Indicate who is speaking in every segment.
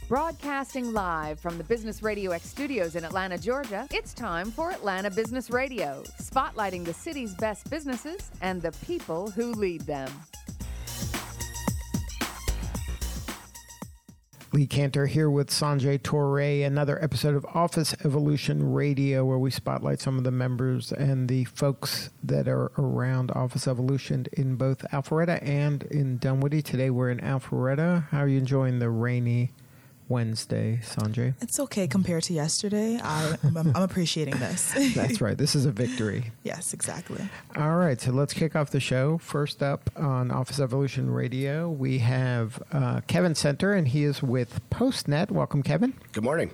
Speaker 1: Broadcasting live from the Business Radio X studios in Atlanta, Georgia, it's time for Atlanta Business Radio, spotlighting the city's best businesses and the people who lead them.
Speaker 2: Lee Cantor here with Sanjay Torre, another episode of Office Evolution Radio, where we spotlight some of the members and the folks that are around Office Evolution in both Alpharetta and in Dunwoody. Today we're in Alpharetta. How are you enjoying the rainy Wednesday, Sanjay?
Speaker 3: It's okay compared to yesterday. I'm appreciating this.
Speaker 2: That's right. This is a victory.
Speaker 3: Yes, exactly.
Speaker 2: All right. So let's kick off the show. First up on Office Evolution Radio, we have Kevin Center, and he is with PostNet. Welcome, Kevin.
Speaker 4: Good morning.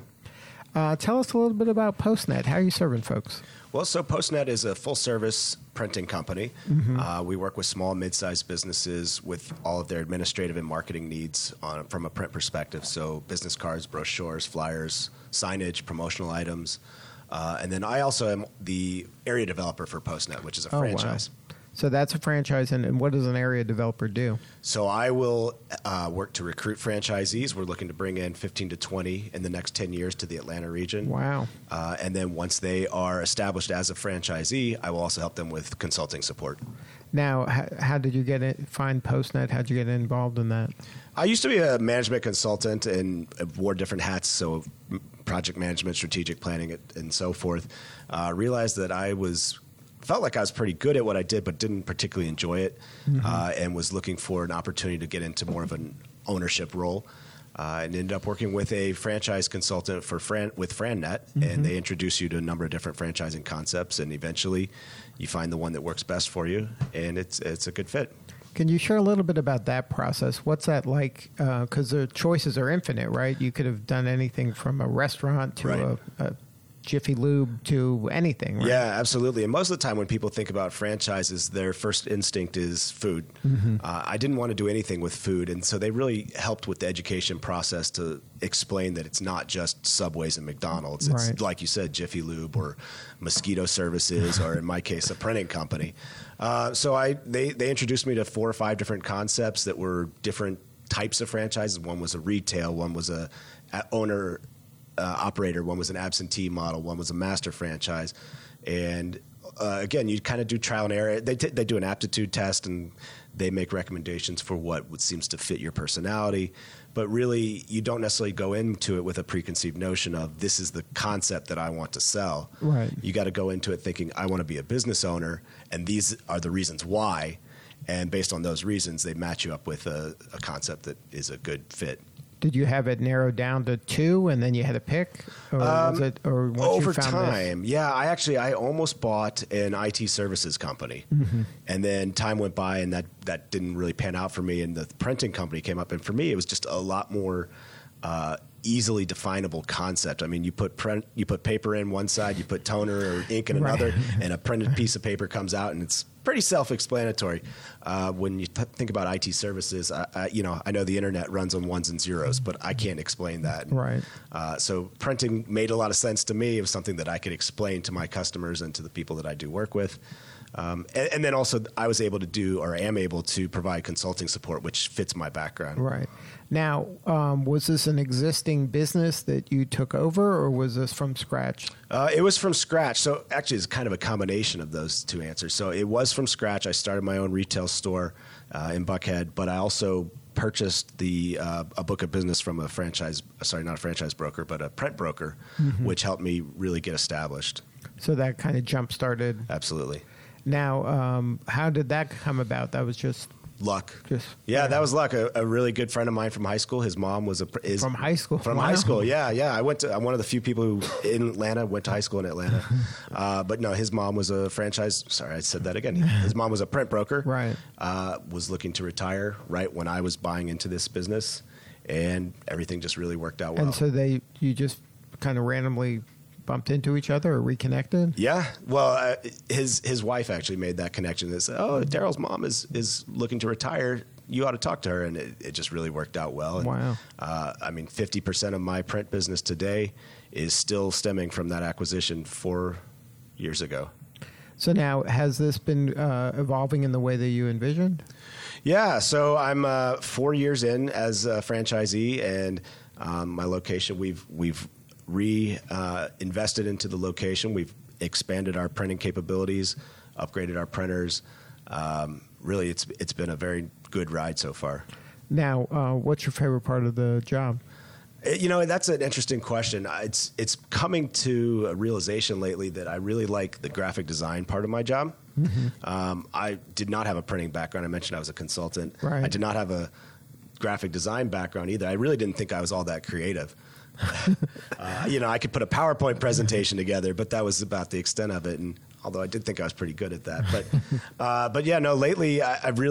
Speaker 2: Tell us a little bit about PostNet. How are you serving folks?
Speaker 4: Well, so PostNet is a full-service printing company. Mm-hmm. We work with small, mid-sized businesses with all of their administrative and marketing needs from a print perspective. So business cards, brochures, flyers, signage, promotional items. And then I also am the area developer for PostNet, which is a franchise.
Speaker 2: Wow. So that's a franchise, and what does an area developer do?
Speaker 4: So I will work to recruit franchisees. We're looking to bring in 15 to 20 in the next 10 years to the Atlanta region.
Speaker 2: Wow.
Speaker 4: And then once they are established as a franchisee, I will also help them with consulting support.
Speaker 2: Now, how did you find PostNet? How did you get involved in that?
Speaker 4: I used to be a management consultant and wore different hats, so project management, strategic planning, and so forth. Realized that felt like I was pretty good at what I did, but didn't particularly enjoy it, and was looking for an opportunity to get into more of an ownership role. And ended up working with a franchise consultant with FranNet, and they introduce you to a number of different franchising concepts, and eventually you find the one that works best for you, and it's a good fit.
Speaker 2: Can you share a little bit about that process? What's that like? Because the choices are infinite, right? You could have done anything from a restaurant to a Jiffy Lube to anything, right?
Speaker 4: Yeah, absolutely. And most of the time when people think about franchises, their first instinct is food. I didn't want to do anything with food, and so they really helped with the education process to explain that it's not just Subways and McDonald's. It's, like you said, Jiffy Lube or Mosquito Services, or in my case, a printing company. So they introduced me to 4 or 5 different concepts that were different types of franchises. One was a retail, one was a owner operator, one was an absentee model, one was a master franchise. And again, you kind of do trial and error. They do an aptitude test, and they make recommendations for what seems to fit your personality. But really, you don't necessarily go into it with a preconceived notion of this is the concept that I want to sell.
Speaker 2: Right.
Speaker 4: You got to go into it thinking, I want to be a business owner, and these are the reasons why. And based on those reasons, they match you up with a concept that is a good fit.
Speaker 2: Did you have it narrowed down to 2, and then you had to pick, or was it, or once
Speaker 4: over
Speaker 2: you found
Speaker 4: time? Yeah, I almost bought an IT services company, and then time went by, and that didn't really pan out for me. And the printing company came up, and for me, it was just a lot more easily definable concept. I mean, you put paper in one side, you put toner or ink in another, and a printed piece of paper comes out, and it's pretty self-explanatory. When you think about IT services, I know the internet runs on ones and zeros, but I can't explain that.
Speaker 2: Right.
Speaker 4: So printing made a lot of sense to me. It was something that I could explain to my customers and to the people that I do work with. And then also I was able to am able to provide consulting support, which fits my background.
Speaker 2: Right. Now, was this an existing business that you took over, or was this from scratch?
Speaker 4: It was from scratch. So actually, it's kind of a combination of those two answers. So it was from scratch. I started my own retail store in Buckhead, but I also purchased a book of business from not a franchise broker, but a print broker, which helped me really get established.
Speaker 2: So that kind of jump-started.
Speaker 4: Absolutely.
Speaker 2: Now, how did that come about? That was just
Speaker 4: luck. That was luck. A really good friend of mine from high school. His mom was
Speaker 2: from high school.
Speaker 4: From high school. Yeah. I'm one of the few people who in Atlanta went to high school in Atlanta. But no, his mom was a franchise. Sorry, I said that again. His mom was a print broker.
Speaker 2: Right.
Speaker 4: Was looking to retire right when I was buying into this business, and everything just really worked out well.
Speaker 2: And so you just kind of randomly bumped into each other or reconnected?
Speaker 4: Yeah. Well, his wife actually made that connection. That said, Daryl's mom is looking to retire. You ought to talk to her. And it just really worked out well. And,
Speaker 2: wow.
Speaker 4: 50% of my print business today is still stemming from that acquisition 4 years ago.
Speaker 2: So now, has this been evolving in the way that you envisioned?
Speaker 4: Yeah. So I'm 4 years in as a franchisee, and My location, we've invested into the location. We've expanded our printing capabilities, upgraded our printers. Really, it's been a very good ride so far.
Speaker 2: Now, what's your favorite part of the job?
Speaker 4: That's an interesting question. It's coming to a realization lately that I really like the graphic design part of my job. Mm-hmm. I did not have a printing background. I mentioned I was a consultant.
Speaker 2: Right.
Speaker 4: I did not have a graphic design background either. I really didn't think I was all that creative. I could put a PowerPoint presentation together, but that was about the extent of it. And although I did think I was pretty good at that, but lately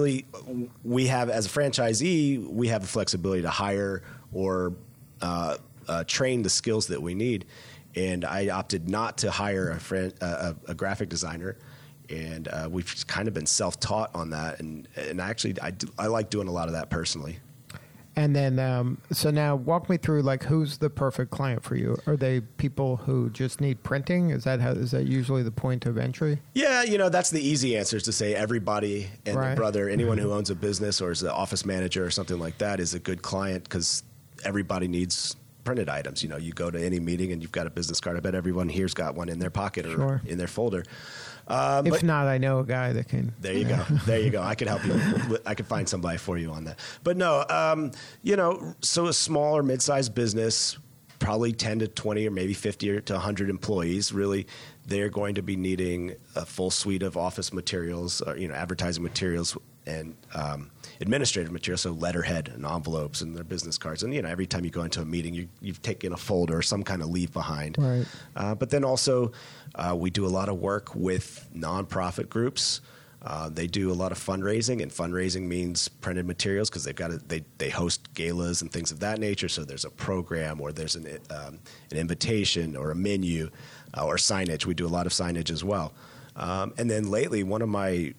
Speaker 4: we have, as a franchisee, we have the flexibility to hire or train the skills that we need. And I opted not to hire a graphic designer. And we've kind of been self-taught on that. And actually, I like doing a lot of that personally.
Speaker 2: And then, so now walk me through, like, who's the perfect client for you? Are they people who just need printing? Is that usually the point of entry?
Speaker 4: Yeah, that's the easy answer, is to say everybody and their brother, anyone who owns a business or is an office manager or something like that is a good client, because everybody needs printed items. You go to any meeting and you've got a business card. I bet everyone here's got one in their pocket or in their folder.
Speaker 2: If not, I know a guy that can.
Speaker 4: There you go. There you go. I could help you. I could find somebody for you on that. But no, so a small or mid-sized business, probably 10 to 20 or maybe 50 to 100 employees, really, they're going to be needing a full suite of office materials, advertising materials and administrative materials, so letterhead and envelopes and their business cards. And, every time you go into a meeting, you've taken a folder or some kind of leave behind.
Speaker 2: Right.
Speaker 4: But then also we do a lot of work with nonprofit groups. They do a lot of fundraising, and fundraising means printed materials, because they host galas and things of that nature. So there's a program, or there's an invitation, or a menu, or signage. We do a lot of signage as well. And then lately, one of my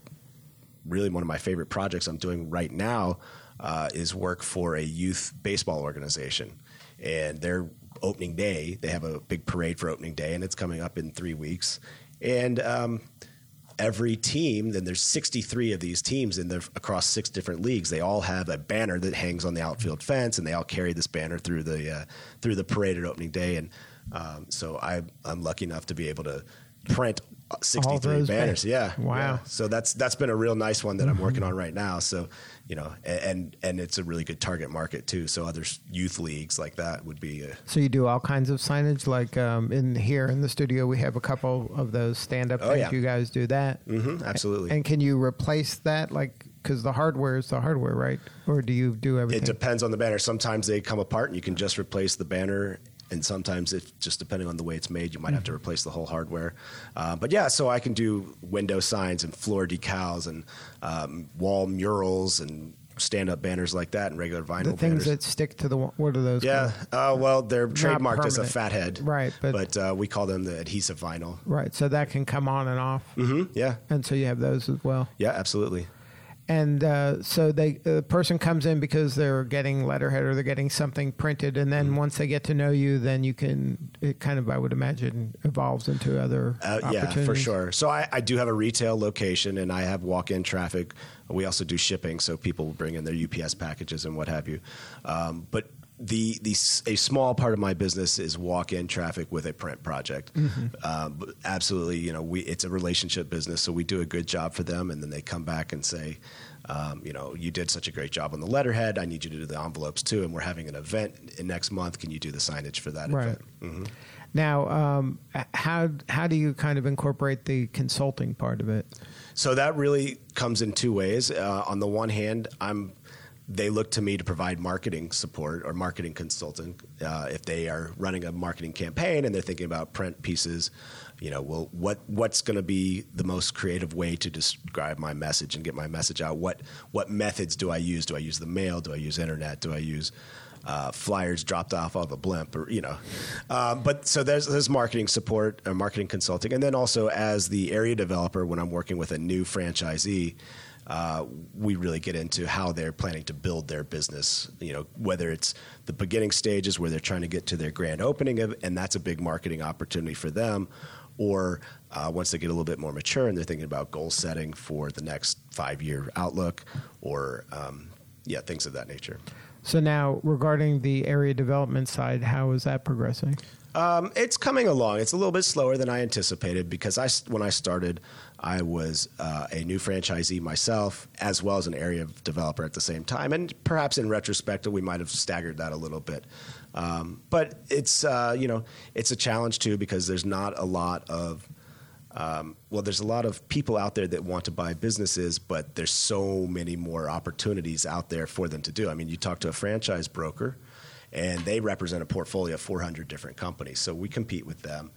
Speaker 4: favorite projects I'm doing right now is work for a youth baseball organization, and their opening day, they have a big parade for opening day, and it's coming up in 3 weeks. And every team, then there's 63 of these teams, and they're across 6 different leagues. They all have a banner that hangs on the outfield fence, and they all carry this banner through the parade at opening day. And so I'm lucky enough to be able to print 63 banners. Yeah.
Speaker 2: Wow.
Speaker 4: Yeah. So that's been a real nice one that I'm working on right now. So, and it's a really good target market too. So other youth leagues like that would be.
Speaker 2: So you do all kinds of signage, like here in the studio, we have a couple of those stand-up things. Yeah. You guys do that?
Speaker 4: Mm-hmm, absolutely.
Speaker 2: And can you replace that? Because the hardware is the hardware, right? Or do you do everything?
Speaker 4: It depends on the banner. Sometimes they come apart and you can just replace the banner. And sometimes, just depending on the way it's made, you might have to replace the whole hardware. But yeah, so I can do window signs and floor decals and wall murals and stand-up banners like that, and regular vinyl
Speaker 2: the things
Speaker 4: banners
Speaker 2: that stick to the wall. What are those?
Speaker 4: Yeah, well, they're trademarked as a fathead,
Speaker 2: right?
Speaker 4: But we call them the adhesive vinyl,
Speaker 2: right? So that can come on and off.
Speaker 4: Mm-hmm. Yeah,
Speaker 2: and so you have those as well.
Speaker 4: Yeah, absolutely.
Speaker 2: And so the person comes in because they're getting letterhead or they're getting something printed, and then once they get to know you, then it kind of, I would imagine, evolves into other opportunities.
Speaker 4: Yeah, for sure. So I do have a retail location, and I have walk-in traffic. We also do shipping, so people will bring in their UPS packages and what have you. But a small part of my business is walk-in traffic with a print project. Mm-hmm. Absolutely, it's a relationship business, so we do a good job for them, and then they come back and say, you did such a great job on the letterhead. I need you to do the envelopes too, and we're having an event next month. Can you do the signage for that event? Mm-hmm.
Speaker 2: Now, how do you kind of incorporate the consulting part of it?
Speaker 4: So that really comes in 2 ways. On the one hand, they look to me to provide marketing support or marketing consulting. If they are running a marketing campaign and they're thinking about print pieces, what's going to be the most creative way to describe my message and get my message out? What methods do I use? Do I use the mail? Do I use internet? Do I use flyers dropped off of a blimp? Or but so there's marketing support, marketing consulting, and then also as the area developer, when I'm working with a new franchisee, we really get into how they're planning to build their business, whether it's the beginning stages where they're trying to get to their grand opening, and that's a big marketing opportunity for them, or once they get a little bit more mature and they're thinking about goal setting for the next 5-year outlook, or things of that nature.
Speaker 2: So now, regarding the area development side, how is that progressing?
Speaker 4: It's coming along. It's a little bit slower than I anticipated because when I started, I was a new franchisee myself, as well as an area developer at the same time. And perhaps in retrospect, we might have staggered that a little bit. But it's it's a challenge too because there's not a lot of there's a lot of people out there that want to buy businesses, but there's so many more opportunities out there for them to do. I mean, you talk to a franchise broker, and they represent a portfolio of 400 different companies. So we compete with them.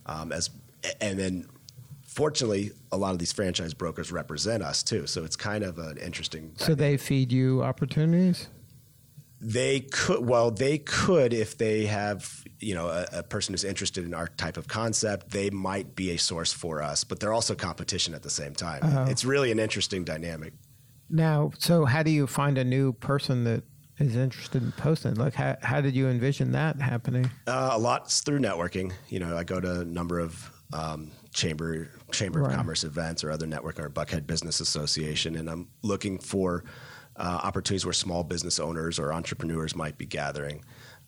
Speaker 4: And then, fortunately, a lot of these franchise brokers represent us, too. So it's kind of an interesting dynamic.
Speaker 2: So they feed you opportunities?
Speaker 4: They could if they have, a person who's interested in our type of concept, they might be a source for us, but they're also competition at the same time. It's really an interesting dynamic.
Speaker 2: Now, so how do you find a new person that is interested in posting? Like, how did you envision that happening?
Speaker 4: A lot through networking. I go to a number of chamber of commerce events or other networking or Buckhead Business Association, and I'm looking for opportunities where small business owners or entrepreneurs might be gathering.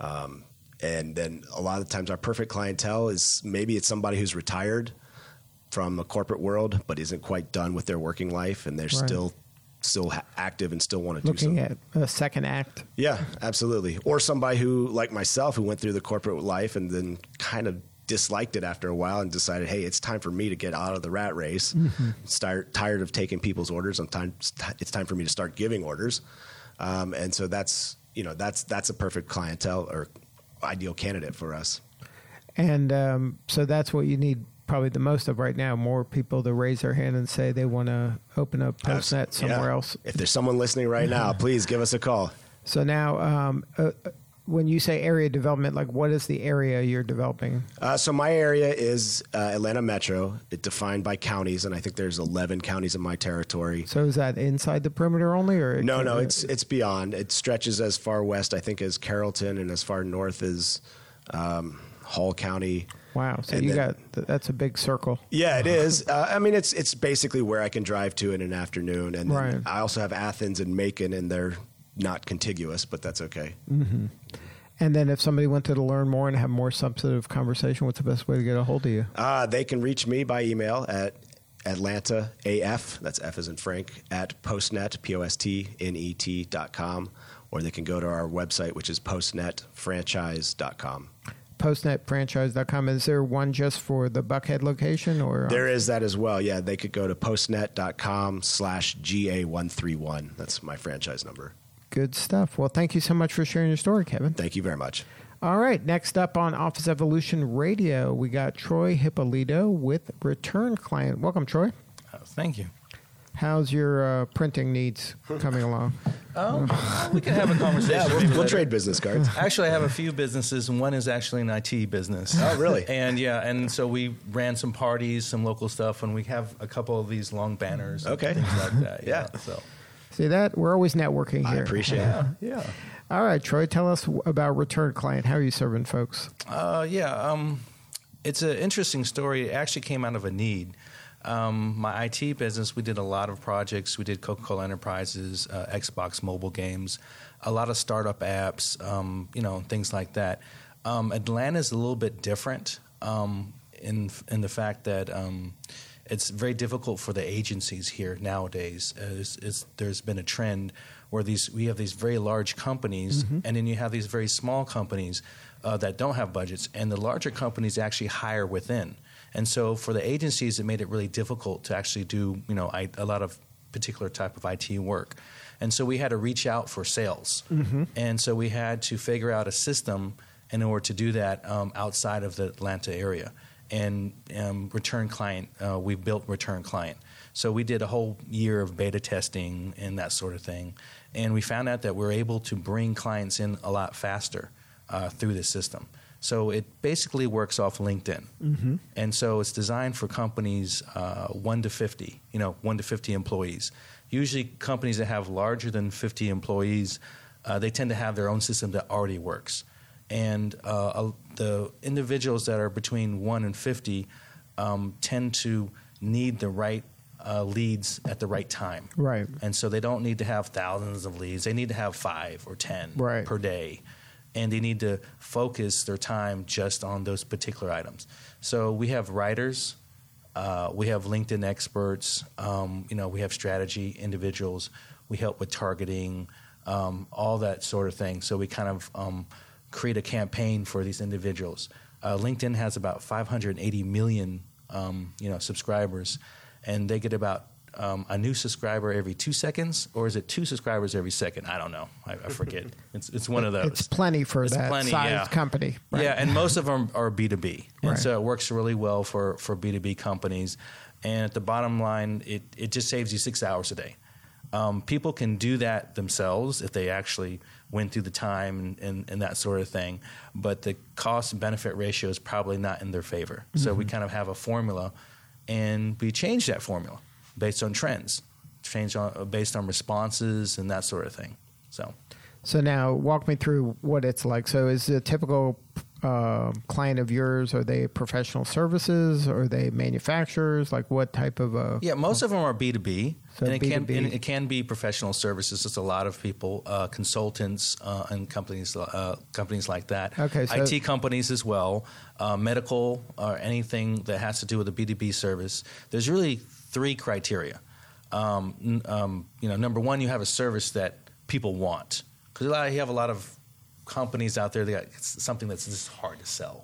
Speaker 4: And then a lot of the times our perfect clientele is maybe it's somebody who's retired from a corporate world but isn't quite done with their working life, and they're still active and still want to do something.
Speaker 2: Looking at a second act.
Speaker 4: Yeah, absolutely. Or somebody who, like myself, who went through the corporate life and then kind of disliked it after a while and decided, hey, it's time for me to get out of the rat race. Tired of taking people's orders. It's time for me to start giving orders. And so that's a perfect clientele or ideal candidate for us.
Speaker 2: And so that's what you need probably the most of right now, more people to raise their hand and say they want to open a PostNet somewhere else.
Speaker 4: If there's someone listening right now, please give us a call.
Speaker 2: So now, when you say area development, like what is the area you're developing?
Speaker 4: So my area is Atlanta Metro. It's defined by counties, and I think there's 11 counties in my territory.
Speaker 2: So is that inside the perimeter only? Or
Speaker 4: No, it's beyond. It stretches as far west, I think, as Carrollton and as far north as Hall County.
Speaker 2: Wow. So that's a big circle.
Speaker 4: Yeah, it is. I mean, it's basically where I can drive to in an afternoon. And then I also have Athens and Macon, and they're not contiguous, but that's okay.
Speaker 2: Mm-hmm. And then if somebody wanted to learn more and have more substantive conversation, what's the best way to get a hold of you?
Speaker 4: They can reach me by email at AtlantaAF, that's F as in Frank, at postnet, postnet.com, or they can go to our website, which is postnetfranchise.com.
Speaker 2: Postnetfranchise.com. Is there one just for the Buckhead location? Or
Speaker 4: there is that as well. Yeah, they could go to postnet.com/GA131. That's my franchise number.
Speaker 2: Good stuff. Well, thank you so much for sharing your story, Kevin.
Speaker 4: Thank you very much.
Speaker 2: All right. Next up on Office Evolution Radio, we got Troy Hippolito with Return Client. Welcome, Troy.
Speaker 5: Thank you.
Speaker 2: How's your printing needs coming along?
Speaker 5: We can have a conversation.
Speaker 4: Yeah, we'll trade business cards.
Speaker 5: Actually, I have a few businesses, and one is actually an IT business.
Speaker 4: Oh, really?
Speaker 5: And so we ran some parties, some local stuff, and we have a couple of these long banners, and things like that.
Speaker 4: Yeah.
Speaker 5: So
Speaker 2: see that we're always networking here.
Speaker 4: I appreciate it.
Speaker 5: Yeah.
Speaker 2: All right, Troy, tell us about Return Client. How are you serving folks?
Speaker 5: It's an interesting story. It actually came out of a need. My IT business, we did a lot of projects. We did Coca-Cola Enterprises, Xbox mobile games, a lot of startup apps, things like that. Atlanta's a little bit different in the fact that it's very difficult for the agencies here nowadays. There's been a trend where we have these very large companies, and then you have these very small companies that don't have budgets, and the larger companies actually hire within. And so for the agencies, it made it really difficult to actually do, a lot of particular type of IT work. And so we had to reach out for sales. And so we had to figure out a system in order to do that outside of the Atlanta area. And Return Client, we built Return Client. So we did a whole year of beta testing and that sort of thing. And we found out that we're able to bring clients in a lot faster through this system. So it basically works off LinkedIn. And so it's designed for companies 1 to 50, 1 to 50 employees. Usually companies that have larger than 50 employees, they tend to have their own system that already works. And the individuals that are between 1 and 50 tend to need the right leads at the right time.
Speaker 2: Right.
Speaker 5: And so they don't need to have thousands of leads. They need to have 5 or 10 per day. And they need to focus their time just on those particular items. So we have writers, we have LinkedIn experts, we have strategy individuals. We help with targeting, all that sort of thing. So we kind of create a campaign for these individuals. LinkedIn has about 580 million, subscribers, and they get about a new subscriber every 2 seconds, or is it 2 subscribers every second? I don't know. I forget. It's one of those.
Speaker 2: It's plenty for that size company. Right?
Speaker 5: Yeah, and most of them are B2B. And
Speaker 2: right.
Speaker 5: so it works really well for B2B companies. And at the bottom line, it just saves you 6 hours a day. People can do that themselves if they actually went through the time and that sort of thing. But the cost-benefit ratio is probably not in their favor. Mm-hmm. So we kind of have a formula, and we change that formula based on trends, based on responses and that sort of thing. So
Speaker 2: now walk me through what it's like. So is a typical client of yours, are they professional services? Or are they manufacturers? Like what type of
Speaker 5: Yeah, most of them are B2B.
Speaker 2: So
Speaker 5: and
Speaker 2: B2B.
Speaker 5: it can be professional services. It's a lot of people, consultants and companies like that.
Speaker 2: Okay, so
Speaker 5: IT companies as well, medical or anything that has to do with a B2B service. There's really 3 criteria. Number one, you have a service that people want. Because you have a lot of companies out there that got something that's just hard to sell.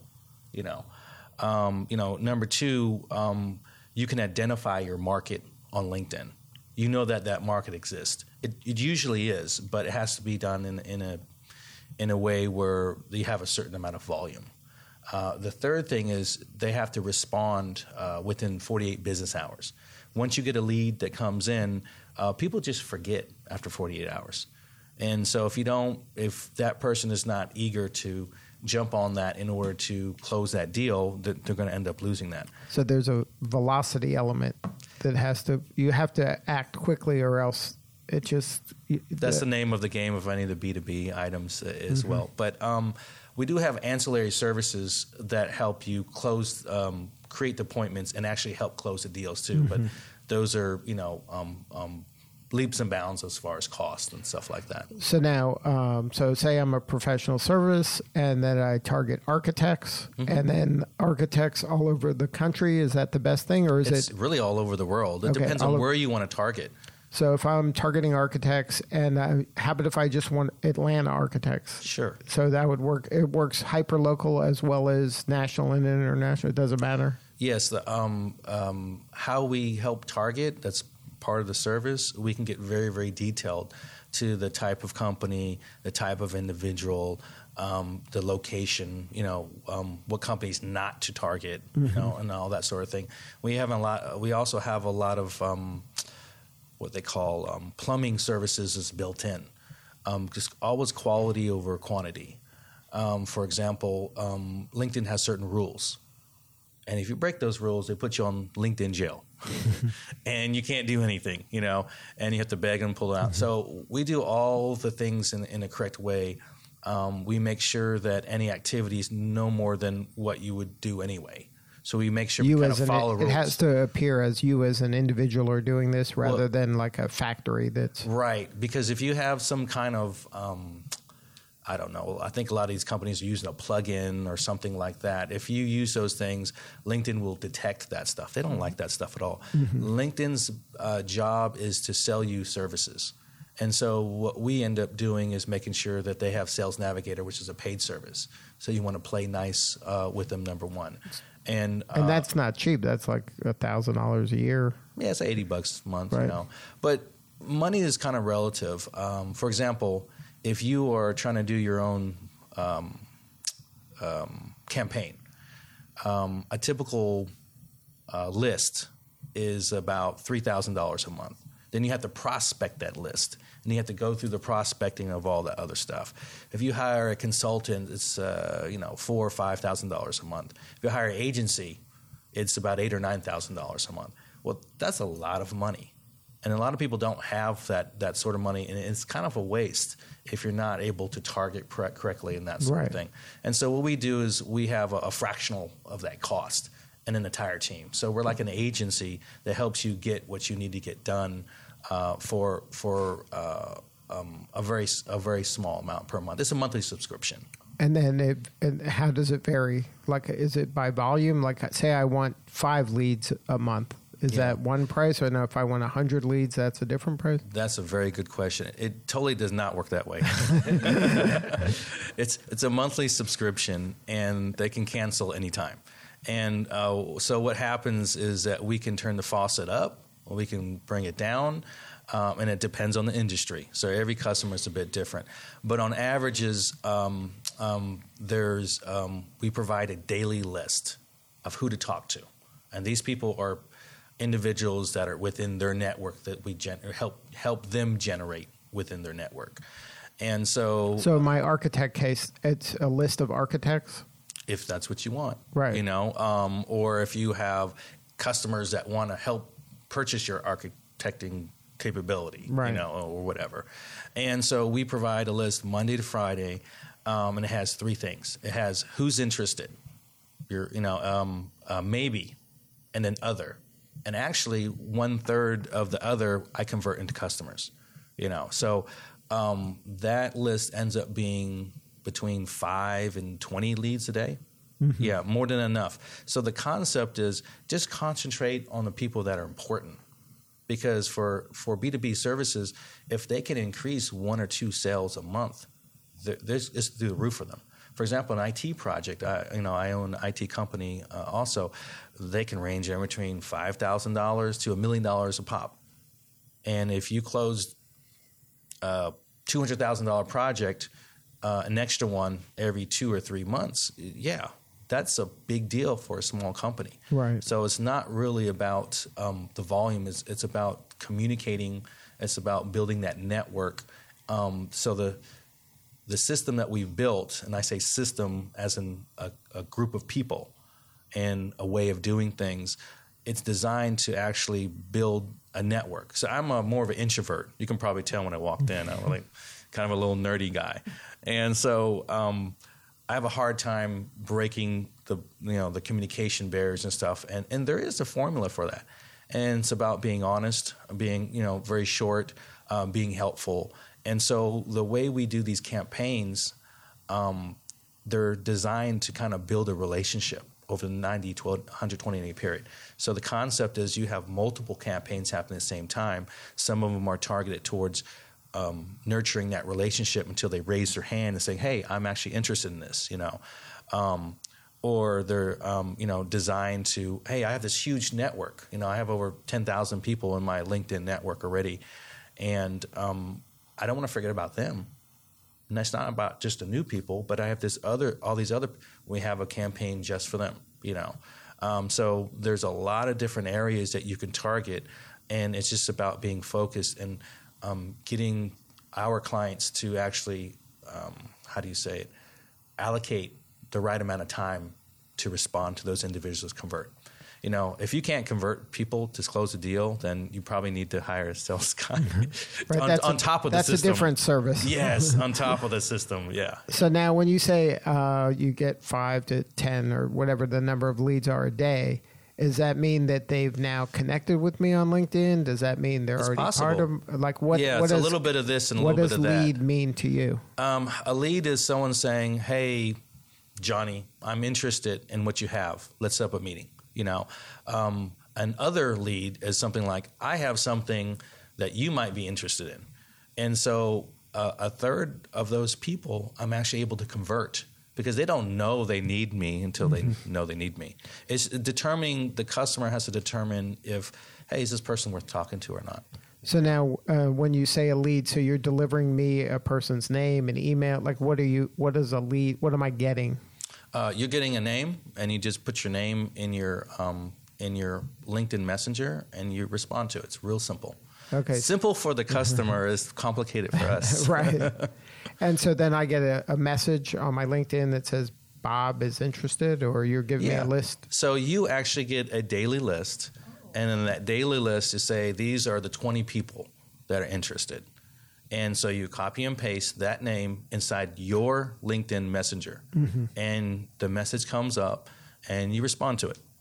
Speaker 5: Number 2, you can identify your market on LinkedIn. You know that market exists. It usually is, but it has to be done in a way where you have a certain amount of volume. The third thing is they have to respond within 48 business hours. Once you get a lead that comes in, people just forget after 48 hours. And so if that person is not eager to jump on that in order to close that deal, they're going to end up losing that.
Speaker 2: So there's a velocity element that you have to act quickly, or else it just...
Speaker 5: That's the name of the game of any of the B2B items as well. But we do have ancillary services that help you close, create the appointments and actually help close the deals too. But those are, leaps and bounds as far as cost and stuff like that.
Speaker 2: So now, so say I'm a professional service, and then I target architects, and then architects all over the country. Is that the best thing, or is
Speaker 5: it's really all over the world? It depends on where you want to target.
Speaker 2: So if I'm targeting architects, and how about if I just want Atlanta architects?
Speaker 5: Sure.
Speaker 2: So that would work. It works hyper local as well as national and international. It doesn't matter.
Speaker 5: Yes. How we help target, that's part of the service. We can get very, very detailed to the type of company, the type of individual, the location, what companies not to target, and all that sort of thing. We also have a lot of what they call plumbing services is built in. Just always quality over quantity. For example, LinkedIn has certain rules. And if you break those rules, they put you on LinkedIn jail. And you can't do anything, and you have to beg and pull it out. So we do all the things in a correct way. We make sure that any activity is no more than what you would do anyway. So we make sure we kind of follow rules.
Speaker 2: It has to appear as you as an individual are doing this rather than like a factory that's...
Speaker 5: Right, because if you have some kind of... I don't know. I think a lot of these companies are using a plugin or something like that. If you use those things, LinkedIn will detect that stuff. They don't like that stuff at all. LinkedIn's job is to sell you services. And so what we end up doing is making sure that they have Sales Navigator, which is a paid service. So you want to play nice with them, number one. And
Speaker 2: that's not cheap. That's like $1,000 a year.
Speaker 5: Yeah, it's $80 a month,
Speaker 2: right.
Speaker 5: But money is kind of relative. For example, if you are trying to do your own campaign, a typical list is about $3,000 a month. Then you have to prospect that list, and you have to go through the prospecting of all that other stuff. If you hire a consultant, it's $4,000 or $5,000 a month. If you hire an agency, it's about $8,000 or $9,000 a month. Well, that's a lot of money. And a lot of people don't have that sort of money, and it's kind of a waste if you're not able to target correctly and that sort of thing. And so what we do is we have a fractional of that cost, and an entire team. So we're like an agency that helps you get what you need to get done for a very small amount per month. It's a monthly subscription.
Speaker 2: And then and how does it vary? Like, is it by volume? Like, say I want 5 leads a month. Is that one price? Or no, if I want 100 leads, that's a different price?
Speaker 5: That's a very good question. It totally does not work that way. It's a monthly subscription, and they can cancel anytime. And so what happens is that we can turn the faucet up, or we can bring it down, and it depends on the industry. So every customer is a bit different. But on averages, we provide a daily list of who to talk to. And these people are individuals that are within their network that we help them generate within their network. And so
Speaker 2: in my architect case, it's a list of architects?
Speaker 5: If that's what you want.
Speaker 2: Right.
Speaker 5: You know, or if you have customers that want to help purchase your architecting capability,
Speaker 2: right,
Speaker 5: you know, or whatever. And so we provide a list Monday to Friday, and it has 3 things. It has who's interested, maybe, and then other. And actually 1/3 of the other I convert into customers, you know. So that list ends up being between 5 and 20 leads a day. Mm-hmm. Yeah, more than enough. So the concept is just concentrate on the people that are important. Because for B2B services, if they can increase 1 or 2 sales a month, it's through the roof for them. For example, an IT project, I own an IT company also. They can range in between $5,000 to $1 million a pop. And if you close a $200,000 project, an extra one every 2 or 3 months, yeah, that's a big deal for a small company.
Speaker 2: Right.
Speaker 5: So it's not really about the volume. It's about communicating. It's about building that network. So the system that we've built, and I say system as in a group of people and a way of doing things, it's designed to actually build a network. So I'm more of an introvert. You can probably tell when I walked in. I'm like kind of a little nerdy guy. And so I have a hard time breaking the communication barriers and stuff. And there is a formula for that. And it's about being honest, being, very short, being helpful. And so the way we do these campaigns, they're designed to kind of build a relationship over the 90 to 120-day period. So the concept is you have multiple campaigns happening at the same time. Some of them are targeted towards nurturing that relationship until they raise their hand and say, hey, I'm actually interested in this, or they're, designed to, hey, I have this huge network. I have over 10,000 people in my LinkedIn network already, and I don't want to forget about them. And that's not about just the new people, but I have all these other. We have a campaign just for them, So there's a lot of different areas that you can target, and it's just about being focused and getting our clients to actually, allocate the right amount of time to respond to those individuals convert. If you can't convert people to close a deal, then you probably need to hire a sales guy
Speaker 2: right,
Speaker 5: on top of the system.
Speaker 2: That's a different service.
Speaker 5: Yes, on top of the system, yeah.
Speaker 2: So now when you say you get 5 to 10 or whatever the number of leads are a day, does that mean that they've now connected with me on LinkedIn? Does that mean they're already part of, like, what?
Speaker 5: Yeah,
Speaker 2: what
Speaker 5: it's
Speaker 2: does,
Speaker 5: a little bit of this and a little bit of that.
Speaker 2: What does lead mean to you?
Speaker 5: A lead is someone saying, hey, Johnny, I'm interested in what you have. Let's set up a meeting. An other lead is something like, I have something that you might be interested in. And so a third of those people I'm actually able to convert because they don't know they need me until they know they need me. It's determining, the customer has to determine if, hey, is this person worth talking to or not?
Speaker 2: So now when you say a lead, so you're delivering me a person's name and email, like what is a lead? What am I getting?
Speaker 5: You're getting a name, and you just put your name in your LinkedIn Messenger, and you respond to it. It's real simple.
Speaker 2: Okay.
Speaker 5: Simple for the customer is complicated for us.
Speaker 2: Right. And so then I get a message on my LinkedIn that says Bob is interested, or you're giving me a list?
Speaker 5: So you actually get a daily list, and in that daily list you say these are the 20 people that are interested. And so you copy and paste that name inside your LinkedIn Messenger, and the message comes up, and you respond to it.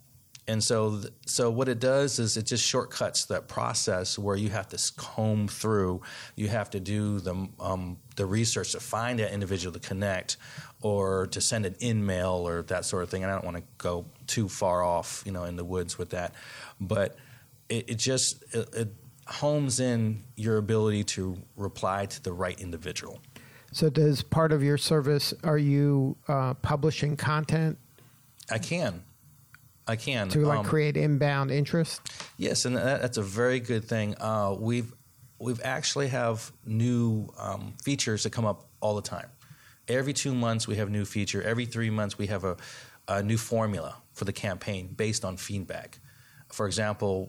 Speaker 5: And so what it does is it just shortcuts that process where you have to comb through, you have to do the research to find that individual to connect or to send an in-mail or that sort of thing. And I don't want to go too far off, in the woods with that. But it homes in your ability to reply to the right individual.
Speaker 2: So does part of your service, are you publishing content?
Speaker 5: I can.
Speaker 2: To create inbound interest?
Speaker 5: Yes, and that's a very good thing. We've actually have new features that come up all the time. Every 2 months we have a new feature. Every 3 months we have a new formula for the campaign based on feedback. For example,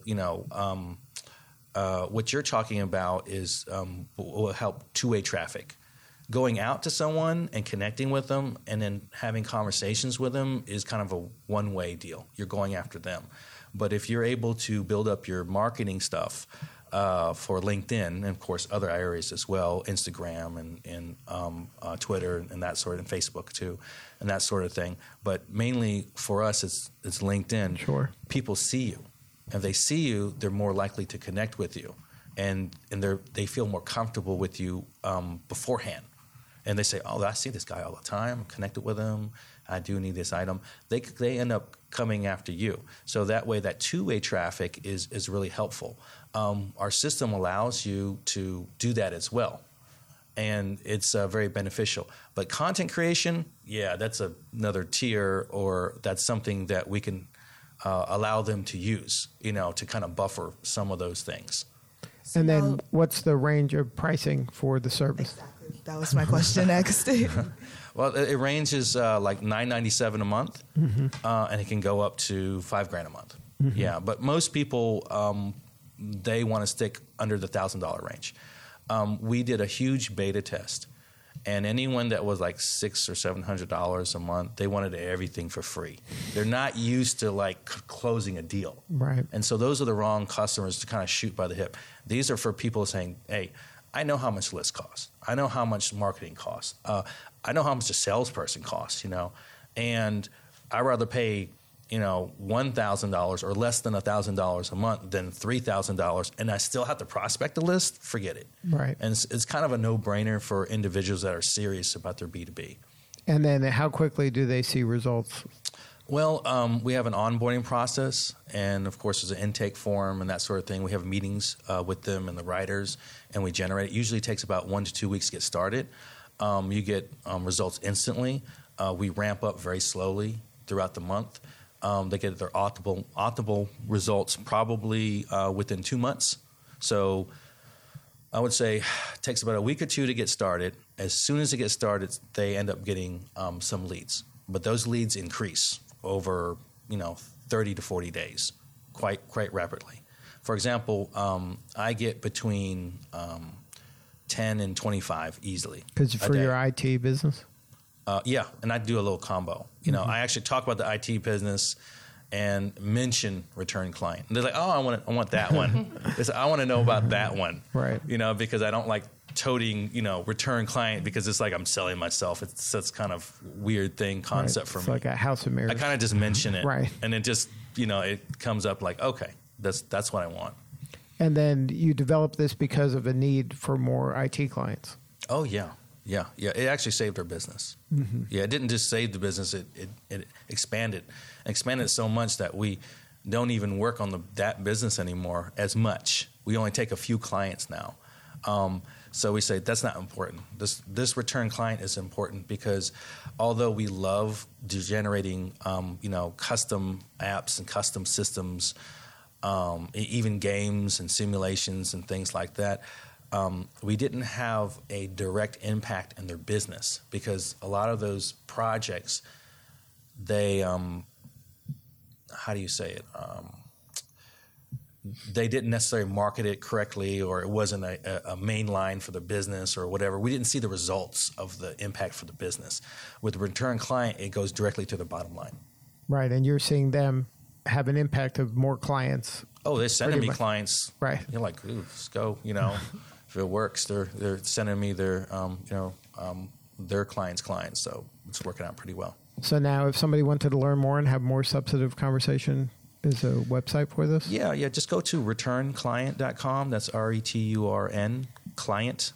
Speaker 5: what you're talking about is will help two-way traffic. Going out to someone and connecting with them and then having conversations with them is kind of a one-way deal. You're going after them. But if you're able to build up your marketing stuff for LinkedIn and, of course, other areas as well, Instagram and Twitter and that sort of, and Facebook too, and that sort of thing. But mainly for us, it's LinkedIn.
Speaker 2: Sure.
Speaker 5: People see you. If they see you, they're more likely to connect with you. And they feel more comfortable with you beforehand. And they say, oh, I see this guy all the time. I'm connected with him. I do need this item. They end up coming after you. So that way, that two-way traffic is really helpful. Our system allows you to do that as well. And it's very beneficial. But content creation, that's another tier, or that's something that we can allow them to use, to kind of buffer some of those things.
Speaker 2: And then what's the range of pricing for the service?
Speaker 3: Exactly. That was my question next.
Speaker 5: Well, it ranges like $9.97 a month, and it can go up to $5,000 a month. Mm-hmm. Yeah, but most people they want to stick under the $1,000 range. We did a huge beta test, and anyone that was like $600 or $700 a month, they wanted everything for free. They're not used to like closing a deal,
Speaker 2: right?
Speaker 5: And so those are the wrong customers to kind of shoot by the hip. These are for people saying, "Hey, I know how much lists cost. I know how much marketing costs. I know how much a salesperson costs, and I'd rather pay, $1,000 or less than $1,000 a month than $3,000, and I still have to prospect the list. Forget it.
Speaker 2: Right.
Speaker 5: And it's kind of a no-brainer for individuals that are serious about their B2B.
Speaker 2: And then how quickly do they see results?
Speaker 5: Well, we have an onboarding process, and of course, there's an intake form and that sort of thing. We have meetings with them and the writers, and we generate it. Usually takes about 1 to 2 weeks to get started. You get results instantly. We ramp up very slowly throughout the month. They get their optimal results probably within 2 months. So I would say it takes about a week or two to get started. As soon as it gets started, they end up getting some leads. But those leads increase over 30 to 40 days quite rapidly. For example, I get between 10 and 25 easily.
Speaker 2: Because for your IT business?
Speaker 5: Yeah, and I do a little combo. I actually talk about the IT business and mention return client. And they're like, oh, I want that one. I want to know about that one.
Speaker 2: Right.
Speaker 5: Because I don't like toting, return client because it's like I'm selling myself. It's such kind of weird concept for me.
Speaker 2: It's like a house of mirrors.
Speaker 5: I kind of just mention it.
Speaker 2: Right.
Speaker 5: And it just, it comes up like, okay, that's what I want.
Speaker 2: And then you develop this because of a need for more IT clients.
Speaker 5: Oh, yeah. Yeah. It actually saved our business. Mm-hmm. Yeah, it didn't just save the business. It expanded. Expanded so much that we don't even work on that business anymore as much. We only take a few clients now. So we say that's not important. This return client is important because although we love generating, custom apps and custom systems, even games and simulations and things like that, we didn't have a direct impact in their business because a lot of those projects, they, how do you say it? They didn't necessarily market it correctly, or it wasn't a main line for the business or whatever. We didn't see the results of the impact for the business. With the return client, it goes directly to the bottom line.
Speaker 2: Right, and you're seeing them have an impact of more clients.
Speaker 5: Oh, they're sending me clients.
Speaker 2: Right.
Speaker 5: You're like, ooh, let's go. If it works, they're sending me their clients. So it's working out pretty well.
Speaker 2: So now, if somebody wanted to learn more and have more substantive conversation, is a website for this?
Speaker 5: Yeah. Just go to returnclient.com. That's RETURN client,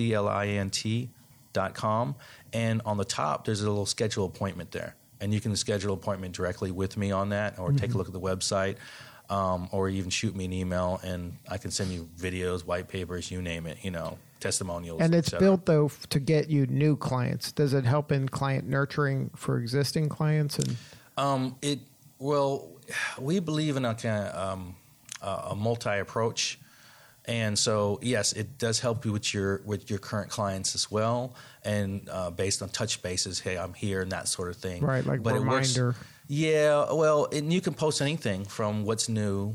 Speaker 5: CLINT.com. And on the top, there's a little schedule appointment there. And you can schedule an appointment directly with me on that, or take a look at the website, or even shoot me an email, and I can send you videos, white papers, you name it, testimonials.
Speaker 2: And it's built, though, to get you new clients. Does it help in client nurturing for existing clients? And we believe in a multi-approach. And so, yes, it does help you with your current clients as well, and based on touch bases, hey, I'm here, and that sort of thing. Right, like but reminder.
Speaker 5: And you can post anything from what's new,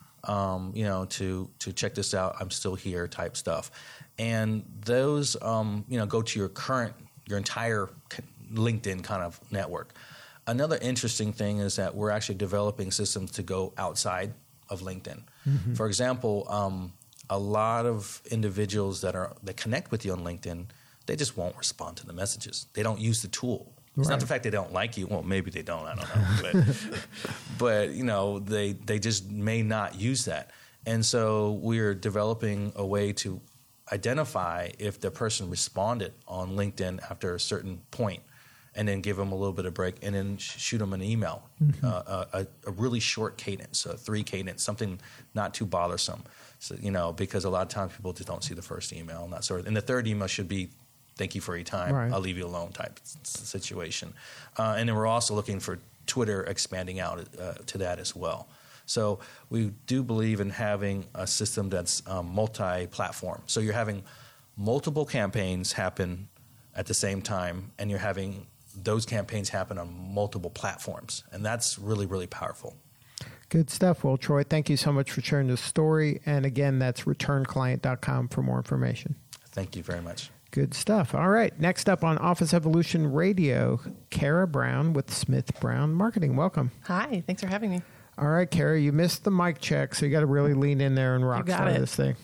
Speaker 5: to check this out, I'm still here type stuff. And those, go to your entire LinkedIn kind of network. Another interesting thing is that we're actually developing systems to go outside of LinkedIn. Mm-hmm. For example, a lot of individuals that connect with you on LinkedIn, they just won't respond to the messages. They don't use the tool. It's not the fact they don't like you. Well, maybe they don't. I don't know. But they just may not use that. And so we're developing a way to identify if the person responded on LinkedIn after a certain point, and then give them a little bit of break, and then shoot them an email, a really short cadence, a 3 cadence, something not too bothersome. So, because a lot of times people just don't see the first email and that sort of. And the third email should be, "Thank you for your time. Right. I'll leave you alone" type situation. And then we're also looking for Twitter expanding out to that as well. So we do believe in having a system that's multi-platform. So you're having multiple campaigns happen at the same time, and you're having those campaigns happen on multiple platforms. And that's really, really powerful.
Speaker 2: Good stuff. Well, Troy, thank you so much for sharing this story. And again, that's returnclient.com for more information.
Speaker 5: Thank you very much.
Speaker 2: Good stuff. All right. Next up on Office Evolution Radio, Kara Brown with Smith Brown Marketing. Welcome.
Speaker 6: Hi. Thanks for having me.
Speaker 2: All right, Kara, you missed the mic check, so you got to really lean in there and rock star this thing.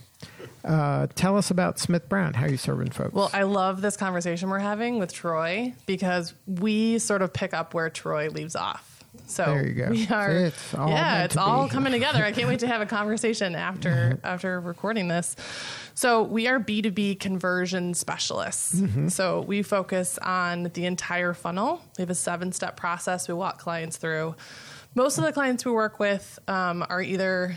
Speaker 2: Tell us about Smith Brown. How are you serving folks?
Speaker 6: Well, I love this conversation we're having with Troy because we sort of pick up where Troy leaves off. So
Speaker 2: there you go.
Speaker 6: We are, it's all coming together. I can't wait to have a conversation after recording this. So we are B2B conversion specialists. Mm-hmm. So we focus on the entire funnel. We have a 7-step process we walk clients through. Most of the clients we work with are either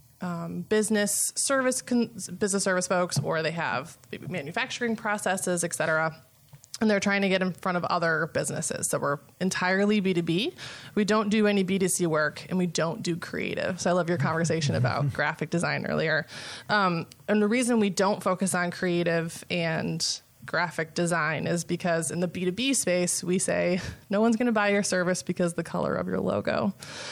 Speaker 6: business service folks, or they have manufacturing processes, et cetera. And they're trying to get in front of other businesses. So we're entirely B2B. We don't do any B2C work, and we don't do creative. So I love your conversation about graphic design earlier. And the reason we don't focus on creative and graphic design is because in the B2B space, we say no one's going to buy your service because the color of your logo.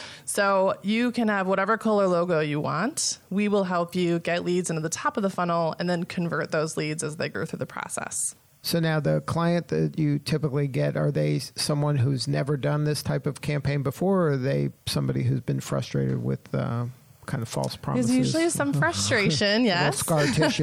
Speaker 6: So you can have whatever color logo you want. We will help you get leads into the top of the funnel and then convert those leads as they go through the process.
Speaker 2: So now the client that you typically get, are they someone who's never done this type of campaign before, or are they somebody who's been frustrated with kind of false promises?
Speaker 6: There's usually some frustration, yes.
Speaker 2: Scar tissue.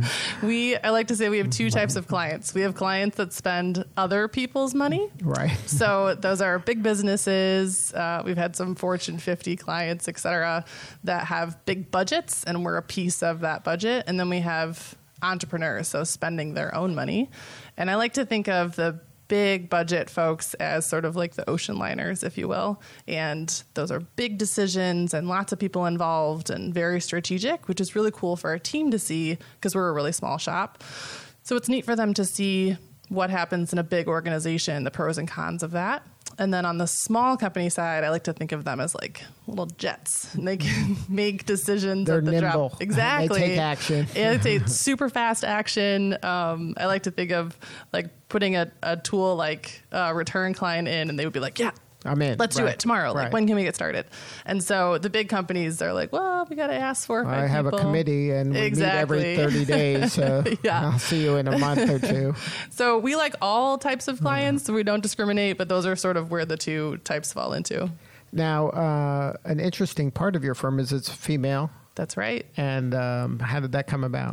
Speaker 6: I like to say we have 2 types of clients. We have clients that spend other people's money.
Speaker 2: Right.
Speaker 6: So those are big businesses. We've had some Fortune 50 clients, et cetera, that have big budgets, and we're a piece of that budget. And then we have entrepreneurs, so spending their own money. And I like to think of the big budget folks as sort of like the ocean liners, if you will. And those are big decisions and lots of people involved and very strategic, which is really cool for our team to see because we're a really small shop. So it's neat for them to see what happens in a big organization, the pros and cons of that. And then on the small company side, I like to think of them as like little jets. And they can make decisions.
Speaker 2: They're
Speaker 6: at the
Speaker 2: nimble.
Speaker 6: drop. Exactly.
Speaker 2: They take action.
Speaker 6: And they take super fast action. I like to think of like putting a tool like Return Client in, and they would be like, yeah,
Speaker 2: I'm in.
Speaker 6: Let's do it tomorrow. Like, when can we get started? And so the big companies, they're like, well, we got to ask 4 or 5 people.
Speaker 2: I have a committee, and we meet every 30 days. So I'll see you in a month or 2.
Speaker 6: So we like all types of clients. So we don't discriminate, but those are sort of where the 2 types fall into.
Speaker 2: Now, an interesting part of your firm is it's female.
Speaker 6: That's right.
Speaker 2: And how did that come about?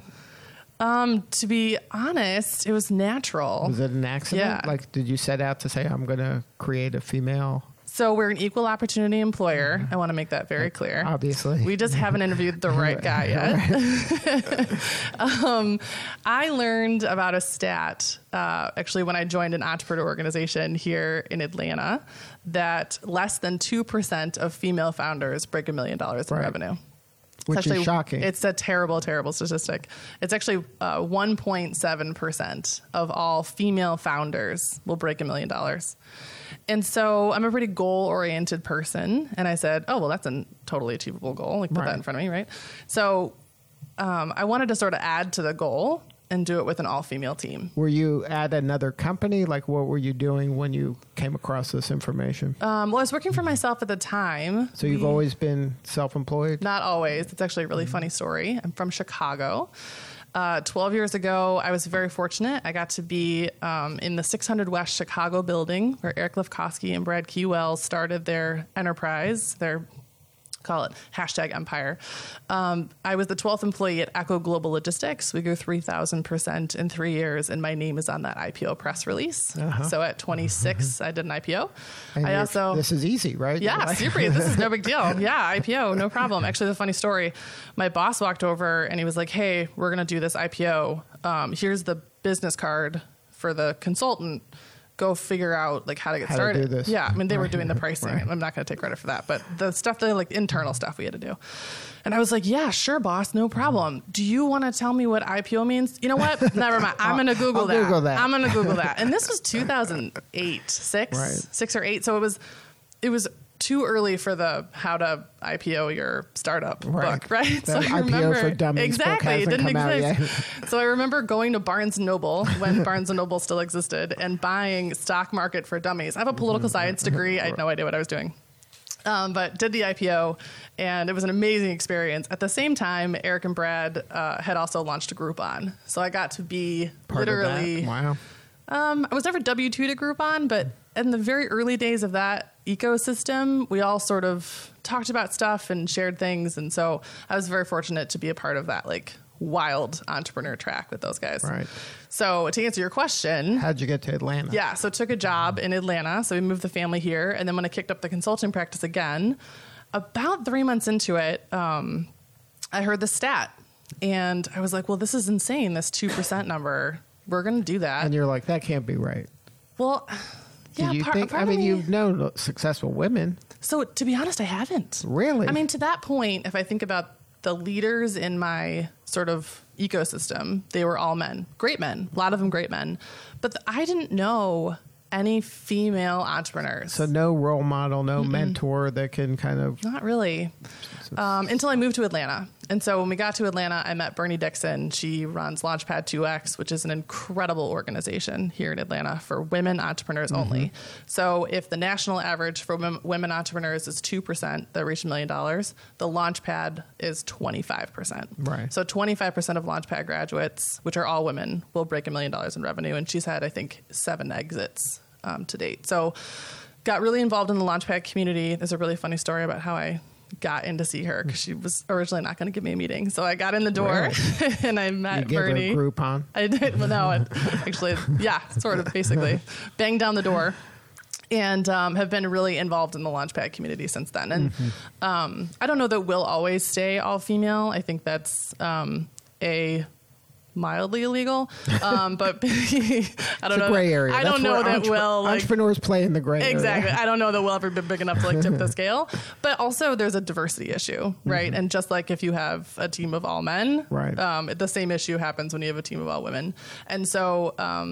Speaker 6: To be honest, it was natural.
Speaker 2: Was it an accident?
Speaker 6: Yeah.
Speaker 2: Like, did you set out to say, I'm going to create a female
Speaker 6: So we're an equal opportunity employer. I want to make that very clear.
Speaker 2: Obviously.
Speaker 6: We just haven't interviewed the right guy yet. I learned about a stat, actually, when I joined an entrepreneur organization here in Atlanta, that less than 2% of female founders break $1 million in revenue.
Speaker 2: Which
Speaker 6: actually,
Speaker 2: is shocking.
Speaker 6: It's a terrible, terrible statistic. It's actually 1.7% of all female founders will break $1 million. And so I'm a pretty goal-oriented person. And I said, oh, well, that's a totally achievable goal. Like, put that in front of me, right? So I wanted to sort of add to the goal and do it with an all-female team.
Speaker 2: Were you at another company? Like, what were you doing when you came across this information?
Speaker 6: Well, I was working for myself at the time.
Speaker 2: So you've always been self-employed?
Speaker 6: Not always. It's actually a really funny story. I'm from Chicago. 12 years ago, I was very fortunate. I got to be in the 600 West Chicago building where Eric Lefkowski and Brad Keywell started their enterprise, call it #Empire. I was the 12th employee at Echo Global Logistics. We grew 3,000% in 3 years, and my name is on that IPO press release. So at 26, I did an IPO.
Speaker 2: And this is easy, right?
Speaker 6: Yeah, super easy. This is no big deal. Yeah, IPO, no problem. Actually, the funny story, my boss walked over and he was like, hey, we're going to do this IPO. Here's the business card for the consultant. Go figure out like how to get started.
Speaker 2: To do this.
Speaker 6: Yeah, I mean, they were doing the pricing. I'm not going to take credit for that, but the stuff, like internal stuff we had to do. And I was like, yeah, sure, boss, no problem. Do you want to tell me what IPO means? You know what? Never mind. I'm going to Google that. I'm going to Google that. And this was 2008, six or eight. So it was too early for the how to IPO your startup book, right?
Speaker 2: So I remember for Dummies
Speaker 6: exactly,
Speaker 2: book
Speaker 6: it didn't exist.
Speaker 2: Yet.
Speaker 6: So I remember going to Barnes & Noble when Barnes & Noble still existed and buying Stock Market for Dummies. I have a political science degree. I had no idea what I was doing. But did the IPO, and it was an amazing experience. At the same time, Eric and Brad had also launched a Groupon. So I got to be
Speaker 2: part
Speaker 6: literally...
Speaker 2: of that. Wow.
Speaker 6: I was never W-2 to Groupon, but in the very early days of that ecosystem, we all sort of talked about stuff and shared things. And so I was very fortunate to be a part of that, like, wild entrepreneur track with those guys.
Speaker 2: Right.
Speaker 6: So to answer your question.
Speaker 2: How'd you get to Atlanta?
Speaker 6: Yeah. So I took a job in Atlanta. So we moved the family here. And then when I kicked up the consulting practice again, about 3 months into it, I heard the stat. And I was like, well, this is insane, this 2% number. We're going to do that.
Speaker 2: And you're like, that can't be right.
Speaker 6: Well, yeah.
Speaker 2: Do you think? I mean, you've known successful women.
Speaker 6: So to be honest, I haven't.
Speaker 2: Really?
Speaker 6: I mean, to that point, if I think about the leaders in my sort of ecosystem, they were all men, great men, a lot of them great men. But I didn't know any female entrepreneurs.
Speaker 2: So no role model, no mentor that can kind of...
Speaker 6: Not really. Until I moved to Atlanta. And so when we got to Atlanta, I met Bernie Dixon. She runs Launchpad 2X, which is an incredible organization here in Atlanta for women entrepreneurs only. So if the national average for women entrepreneurs is 2% that reach $1 million, the Launchpad is 25%.
Speaker 2: Right.
Speaker 6: So 25% of Launchpad graduates, which are all women, will break $1 million in revenue. And she's had, I think, 7 exits to date. So got really involved in the Launchpad community. There's a really funny story about how I got in to see her because she was originally not going to give me a meeting. So I got in the door and I met Bernie.
Speaker 2: You gave her a Groupon?
Speaker 6: I did. Well, no, actually, yeah, sort of, basically. Banged down the door and have been really involved in the Launchpad community since then. And I don't know that we'll always stay all female. I think that's a mildly illegal, but I don't know.
Speaker 2: Gray area.
Speaker 6: I don't know that we'll
Speaker 2: entrepreneurs play in the gray area.
Speaker 6: Exactly. I don't know that we'll ever be big enough to like tip the scale. But also, there's a diversity issue, right? And just like if you have a team of all men,
Speaker 2: right,
Speaker 6: the same issue happens when you have a team of all women. And so,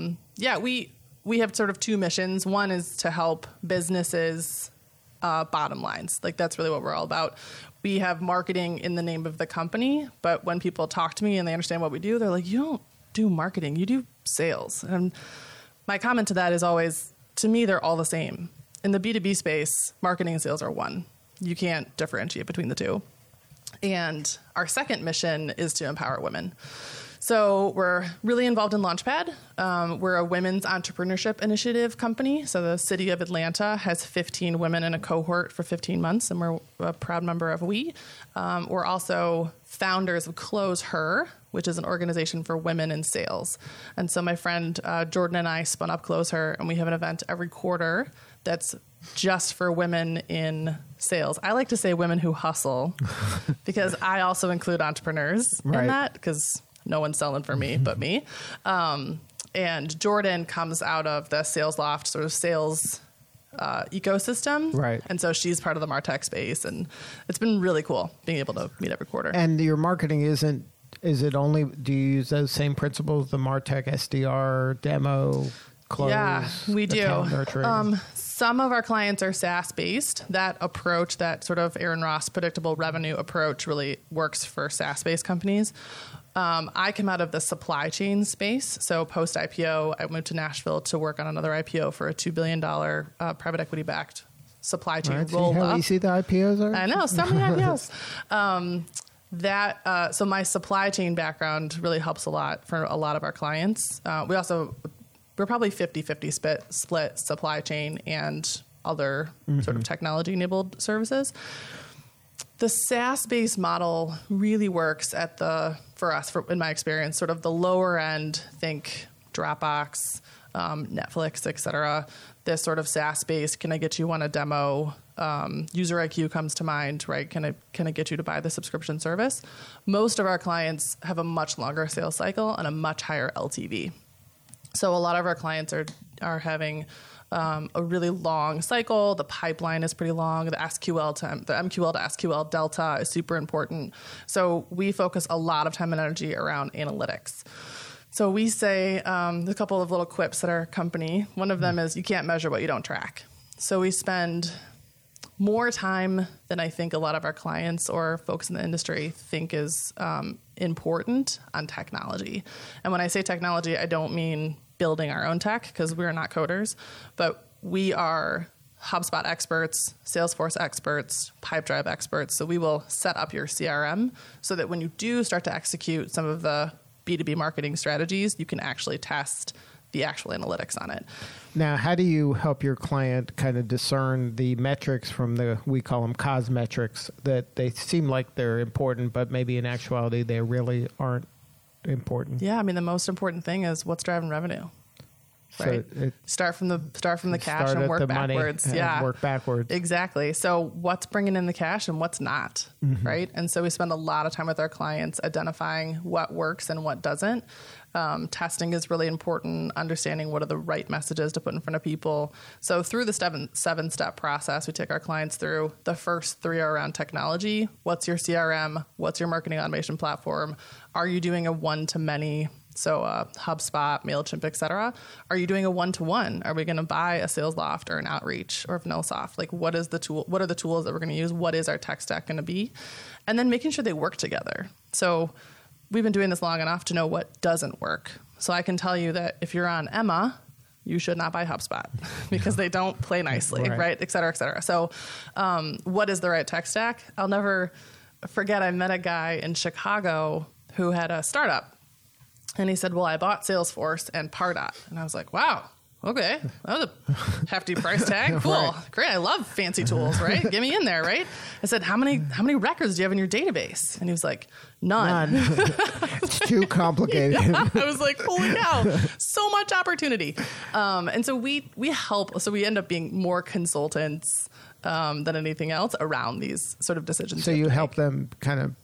Speaker 6: we have sort of 2 missions. One is to help businesses bottom lines. Like that's really what we're all about. We have marketing in the name of the company, but when people talk to me and they understand what we do, they're like, you don't do marketing, you do sales. And my comment to that is always, to me, they're all the same. In the B2B space, marketing and sales are one. You can't differentiate between the two. And our second mission is to empower women. So we're really involved in Launchpad. We're a women's entrepreneurship initiative company. So the city of Atlanta has 15 women in a cohort for 15 months, and we're a proud member of WE. We're also founders of Close Her, which is an organization for women in sales. And so my friend Jordan and I spun up Close Her, and we have an event every quarter that's just for women in sales. I like to say women who hustle because I also include entrepreneurs in that because no one's selling for me but me. And Jordan comes out of the SalesLoft sort of sales ecosystem.
Speaker 2: Right.
Speaker 6: And so she's part of the MarTech space, and it's been really cool being able to meet every quarter.
Speaker 2: And your marketing is it only, do you use those same principles, the MarTech SDR, demo, close?
Speaker 6: Yeah, we do.
Speaker 2: Nurturing?
Speaker 6: Some of our clients are SaaS-based. That approach, that sort of Aaron Ross predictable revenue approach really works for SaaS-based companies. I come out of the supply chain space. So post-IPO, I moved to Nashville to work on another IPO for a $2 billion private equity-backed supply chain
Speaker 2: roll-up. See how easy the IPOs are?
Speaker 6: I know, so many IPOs. So my supply chain background really helps a lot for a lot of our clients. We're probably 50-50 split supply chain and other sort of technology-enabled services. The SaaS-based model really works for us, in my experience, sort of the lower end, think Dropbox, Netflix, et cetera. This sort of SaaS-based, can I get you on a demo? User IQ comes to mind, right? Can I get you to buy the subscription service? Most of our clients have a much longer sales cycle and a much higher LTV. So a lot of our clients are having a really long cycle. The pipeline is pretty long. The MQL to SQL delta is super important. So we focus a lot of time and energy around analytics. So we say a couple of little quips at our company. One of them is you can't measure what you don't track. So we spend more time than I think a lot of our clients or folks in the industry think is important on technology. And when I say technology, I don't mean building our own tech because we're not coders, but we are HubSpot experts, Salesforce experts, Pipedrive experts. So we will set up your CRM so that when you do start to execute some of the B2B marketing strategies, you can actually test the actual analytics on it.
Speaker 2: Now, how do you help your client kind of discern the metrics from we call them cosmetrics, that they seem like they're important, but maybe in actuality they really aren't important?
Speaker 6: Yeah, I mean, the most important thing is what's driving revenue. Right. So start from the cash and work backwards.
Speaker 2: Work backwards.
Speaker 6: Exactly. So what's bringing in the cash and what's not, right? And so we spend a lot of time with our clients identifying what works and what doesn't. Testing is really important, understanding what are the right messages to put in front of people. So through the seven-step process, we take our clients through. The first 3 are around technology. What's your CRM? What's your marketing automation platform? Are you doing a one-to-many? So HubSpot, MailChimp, et cetera. Are you doing a one-to-one? Are we going to buy a SalesLoft or an Outreach or MuleSoft? Like, what is the tool? What are the tools that we're going to use? What is our tech stack going to be? And then making sure they work together. So we've been doing this long enough to know what doesn't work. So I can tell you that if you're on Emma, you should not buy HubSpot because they don't play nicely, right? Et cetera, et cetera. So what is the right tech stack? I'll never forget, I met a guy in Chicago who had a startup. And he said, well, I bought Salesforce and Pardot. And I was like, wow, okay. That was a hefty price tag. Cool. Right. Great. I love fancy tools, right? Get me in there, right? I said, how many records do you have in your database? And he was like, none.
Speaker 2: It's too complicated.
Speaker 6: Yeah. I was like, holy cow, so much opportunity. And so we help. So we end up being more consultants than anything else around these sort of decisions.
Speaker 2: So you help them kind of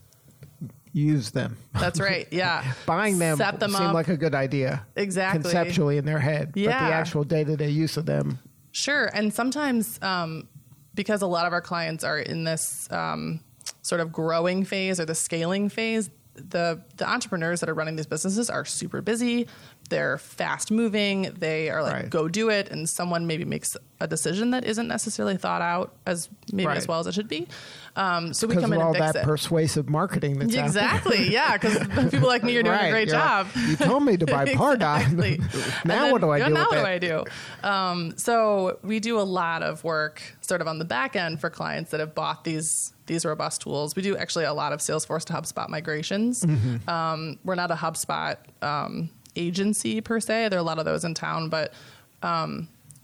Speaker 2: use them.
Speaker 6: That's right. Yeah.
Speaker 2: Buying them seemed like a good idea.
Speaker 6: Exactly.
Speaker 2: Conceptually in their head.
Speaker 6: Yeah.
Speaker 2: But the actual day-to-day use of them.
Speaker 6: Sure. And sometimes because a lot of our clients are in this sort of growing phase or the scaling phase, the entrepreneurs that are running these businesses are super busy. They're fast moving. They are like, go do it. And someone maybe makes a decision that isn't necessarily thought out as well as it should be. So we come in and fix it. Because of all that
Speaker 2: persuasive marketing that's
Speaker 6: exactly. Yeah. Because people like me are doing a great job.
Speaker 2: Like, you told me to buy Pardot.
Speaker 6: Exactly.
Speaker 2: Now what do I do with it?
Speaker 6: Now what do I do? So we do a lot of work sort of on the back end for clients that have bought these robust tools. We do actually a lot of Salesforce to HubSpot migrations. We're not a HubSpot agency per se. There are a lot of those in town, but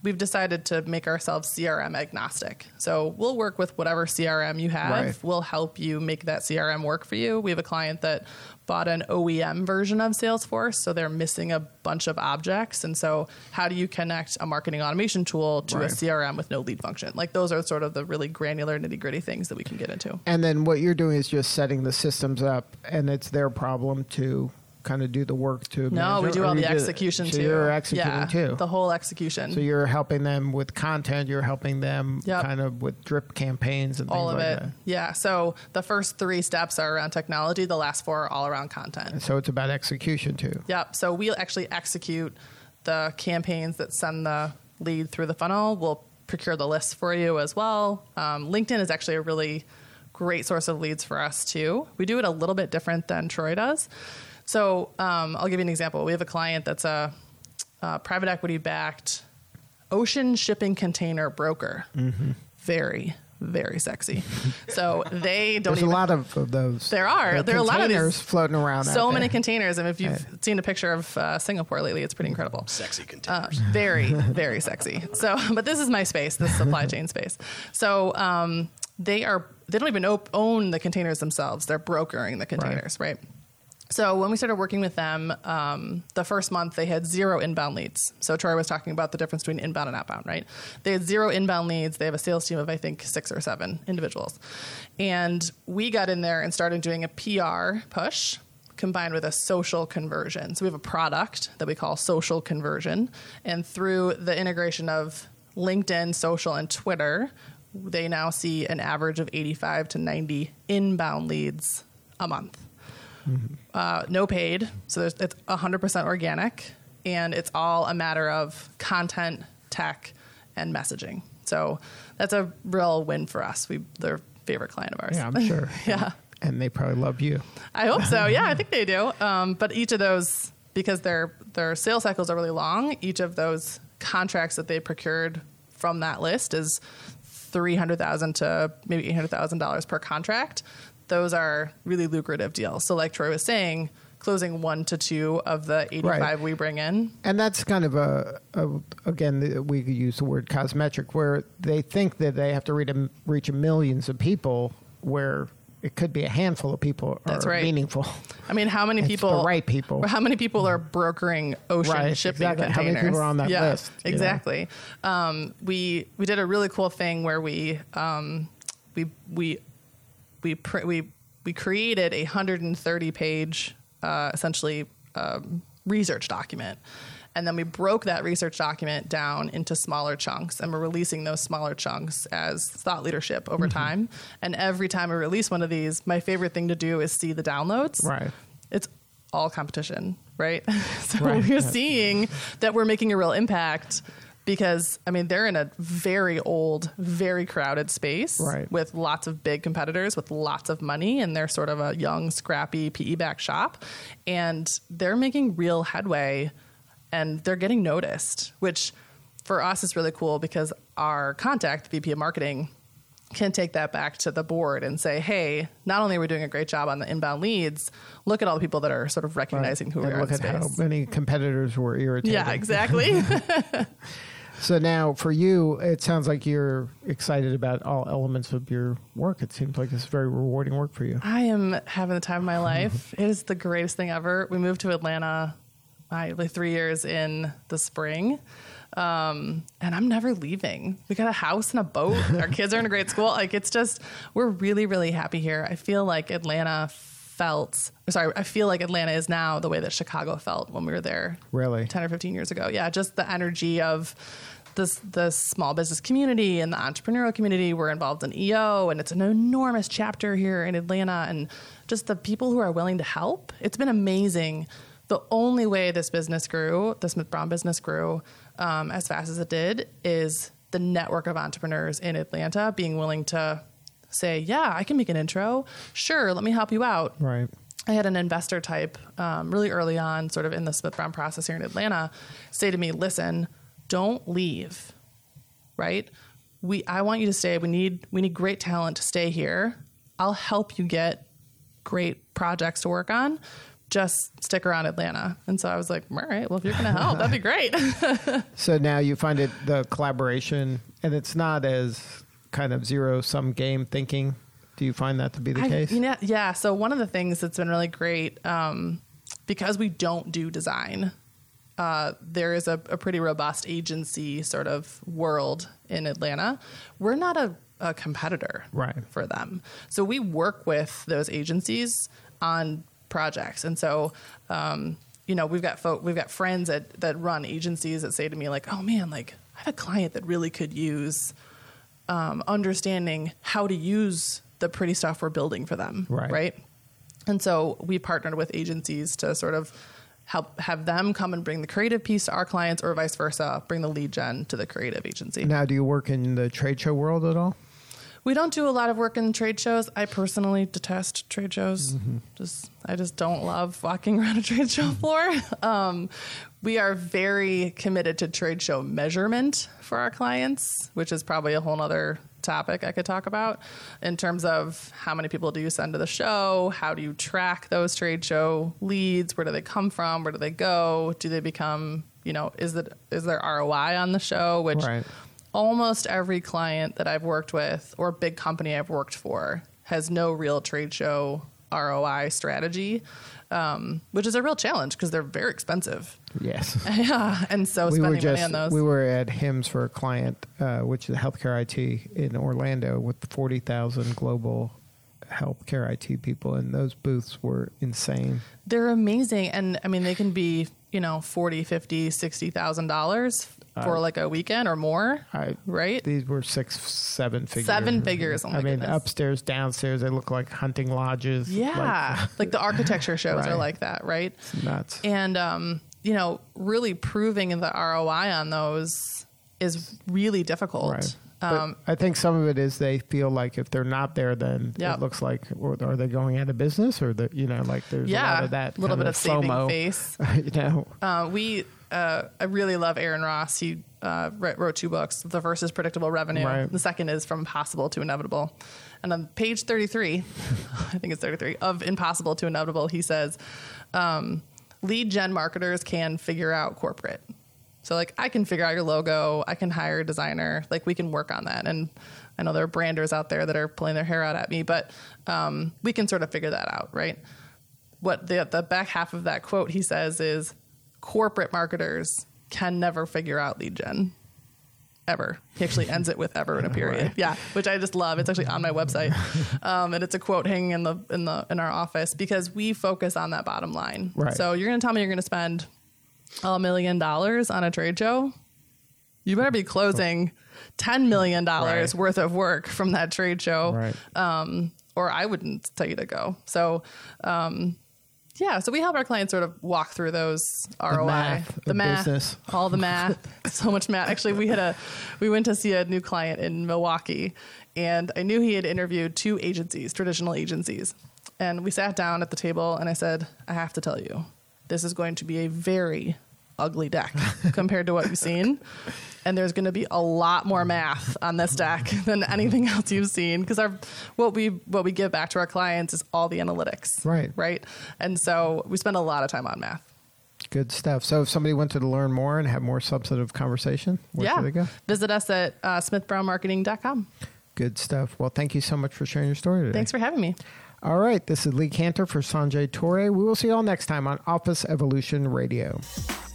Speaker 6: we've decided to make ourselves CRM agnostic. So we'll work with whatever CRM you have.
Speaker 2: Right.
Speaker 6: We'll help you make that CRM work for you. We have a client that bought an OEM version of Salesforce, so they're missing a bunch of objects. And so how do you connect a marketing automation tool to a CRM with no lead function? Like those are sort of the really granular nitty-gritty things that we can get into.
Speaker 2: And then what you're doing is just setting the systems up, and it's their problem to kind of do the work to
Speaker 6: No, we do all the execution
Speaker 2: so
Speaker 6: too.
Speaker 2: You're executing too.
Speaker 6: The whole execution.
Speaker 2: So you're helping them with content. You're helping them
Speaker 6: Yep.
Speaker 2: kind of with drip campaigns and
Speaker 6: all
Speaker 2: things
Speaker 6: of
Speaker 2: like
Speaker 6: it.
Speaker 2: that.
Speaker 6: Yeah. So the first 3 steps are around technology. The last 4 are all around content.
Speaker 2: And so it's about execution too.
Speaker 6: Yep. So we'll actually execute the campaigns that send the lead through the funnel. We'll procure the lists for you as well. LinkedIn is actually a really great source of leads for us too. We do it a little bit different than Troy does. So I'll give you an example. We have a client that's a private equity backed ocean shipping container broker. Mm-hmm. Very, very sexy. So they don't.
Speaker 2: There's a lot of those.
Speaker 6: There are a lot of
Speaker 2: containers
Speaker 6: these
Speaker 2: floating around.
Speaker 6: So
Speaker 2: out
Speaker 6: many
Speaker 2: there.
Speaker 6: containers, and if you've seen a picture of Singapore lately, it's pretty incredible.
Speaker 4: Sexy containers.
Speaker 6: Very, very sexy. So, but this is my space, this supply chain space. So they don't even own the containers themselves. They're brokering the containers, right? So when we started working with them, the first month they had 0 inbound leads. So Troy was talking about the difference between inbound and outbound, right? They had 0 inbound leads. They have a sales team of, I think, 6 or 7 individuals. And we got in there and started doing a PR push combined with a social conversion. So we have a product that we call social conversion. And through the integration of LinkedIn, social, and Twitter, they now see an average of 85 to 90 inbound leads a month. No paid, so it's 100% organic, and it's all a matter of content, tech, and messaging. So that's a real win for us. They're a favorite client of ours.
Speaker 2: Yeah, I'm sure.
Speaker 6: Yeah.
Speaker 2: And they probably love you.
Speaker 6: I hope so. Yeah, I think they do. But each of those, because their sales cycles are really long, each of those contracts that they procured from that list is $300,000 to maybe $800,000 per contract. Those are really lucrative deals. So like Troy was saying, closing 1 to 2 of the 85 we bring in.
Speaker 2: And that's kind of again, we could use the word cosmetic, where they think that they have to reach millions of people, where it could be a handful of people are meaningful.
Speaker 6: I mean, how many people?
Speaker 2: The right people.
Speaker 6: How many people are brokering ocean shipping containers?
Speaker 2: How many people are on that list?
Speaker 6: Exactly. We did a really cool thing where we created a 130-page essentially research document. And then we broke that research document down into smaller chunks, and we're releasing those smaller chunks as thought leadership over time. And every time we release one of these, my favorite thing to do is see the downloads.
Speaker 2: Right.
Speaker 6: It's all competition, right? So we're seeing that we're making a real impact because, I mean, they're in a very old, very crowded space with lots of big competitors with lots of money, and they're sort of a young, scrappy PE-backed shop. And they're making real headway, and they're getting noticed, which for us is really cool because our contact, the VP of Marketing, can take that back to the board and say, hey, not only are we doing a great job on the inbound leads, look at all the people that are sort of recognizing who we are in the space.
Speaker 2: Look at how many competitors were irritated.
Speaker 6: Yeah, exactly.
Speaker 2: So now for you, it sounds like you're excited about all elements of your work. It seems like it's very rewarding work for you.
Speaker 6: I am having the time of my life. It is the greatest thing ever. We moved to Atlanta like 3 years in the spring. And I'm never leaving. We got a house and a boat. Our kids are in a great school. Like, it's just, we're really, really happy here. I feel like Atlanta is now the way that Chicago felt when we were there.
Speaker 2: Really?
Speaker 6: 10 or 15 years ago. Yeah. Just the energy of the small business community and the entrepreneurial community. We're involved in EO, and it's an enormous chapter here in Atlanta, and just the people who are willing to help. It's been amazing. The only way this business grew, the Smith Brown business grew as fast as it did, is the network of entrepreneurs in Atlanta being willing to say, yeah, I can make an intro. Sure, let me help you out.
Speaker 2: Right.
Speaker 6: I had an investor type really early on, sort of in the Smith Brown process here in Atlanta, say to me, listen, don't leave, right? I want you to stay. We need great talent to stay here. I'll help you get great projects to work on. just stick around Atlanta. And so I was like, all right, well, if you're going to help, that'd be great.
Speaker 2: So now you find it, the collaboration, and it's not as kind of zero-sum game thinking. Do you find that to be the case?
Speaker 6: Yeah. So one of the things that's been really great, because we don't do design, there is a pretty robust agency sort of world in Atlanta. We're not a competitor for them. So we work with those agencies on projects. And so, we've got friends that run agencies that say to me like, oh man, like I have a client that really could use understanding how to use the pretty stuff we're building for them. Right. And so we partnered with agencies to sort of help have them come and bring the creative piece to our clients, or vice versa, bring the lead gen to the creative agency.
Speaker 2: Now, do you work in the trade show world at all?
Speaker 6: We don't do a lot of work in trade shows. I personally detest trade shows. I just don't love walking around a trade show floor. We are very committed to trade show measurement for our clients, which is probably a whole other topic I could talk about in terms of how many people do you send to the show? How do you track those trade show leads? Where do they come from? Where do they go? Do they become, is there ROI on the show? Which almost every client that I've worked with or big company I've worked for has no real trade show ROI strategy, which is a real challenge because they're very expensive.
Speaker 2: Yes.
Speaker 6: Yeah. And so spending money on those.
Speaker 2: We were at HIMSS for a client, which is healthcare IT in Orlando, with 40,000 global healthcare IT people. And those booths were insane.
Speaker 6: They're amazing. And I mean, they can be, $40,000, $50,000, $60,000 for like a weekend or more, right?
Speaker 2: These were 6-7 figures.
Speaker 6: 7 figures. Oh my goodness.
Speaker 2: Upstairs, downstairs, they look like hunting lodges.
Speaker 6: Yeah. Like the architecture shows are like that, right?
Speaker 2: It's nuts.
Speaker 6: And, really proving the ROI on those is really difficult.
Speaker 2: Right. But I think some of it is they feel like if they're not there, then it looks like, or are they going out of business, or there's a lot of that.
Speaker 6: A little bit of saving
Speaker 2: FOMO,
Speaker 6: face. I really love Aaron Ross. He wrote 2 books. The first is Predictable Revenue. Right. The second is From Impossible to Inevitable. And on page 33, I think it's 33, of Impossible to Inevitable, he says, lead gen marketers can figure out corporate. So like I can figure out your logo, I can hire a designer, like we can work on that. And I know there are branders out there that are pulling their hair out at me, but we can sort of figure that out, right? What the back half of that quote he says is corporate marketers can never figure out lead gen. Ever. He actually ends it with ever in a period. Right. Yeah, which I just love. It's actually on my website. And it's a quote hanging in our office because we focus on that bottom line.
Speaker 2: Right.
Speaker 6: So you're going to tell me you're going to spend $1 million on a trade show? You better be closing $10 million worth of work from that trade show.
Speaker 2: Right.
Speaker 6: Or I wouldn't tell you to go. So, so we help our clients sort of walk through those ROI, the math, business. All the math, so much math. Actually, we went to see a new client in Milwaukee, and I knew he had interviewed 2 agencies, traditional agencies. And we sat down at the table and I said, I have to tell you, this is going to be a very ugly deck compared to what you've seen. And there's going to be a lot more math on this deck than anything else you've seen. Because what we give back to our clients is all the analytics. Right. And so we spend a lot of time on math.
Speaker 2: Good stuff. So if somebody wanted to learn more and have more substantive conversation, where should they go?
Speaker 6: Visit us at smithbrownmarketing.com.
Speaker 2: Good stuff. Well, thank you so much for sharing your story today.
Speaker 6: Thanks for having me.
Speaker 2: All right. This is Lee Cantor for Sanjay Torre. We will see you all next time on Office Evolution Radio.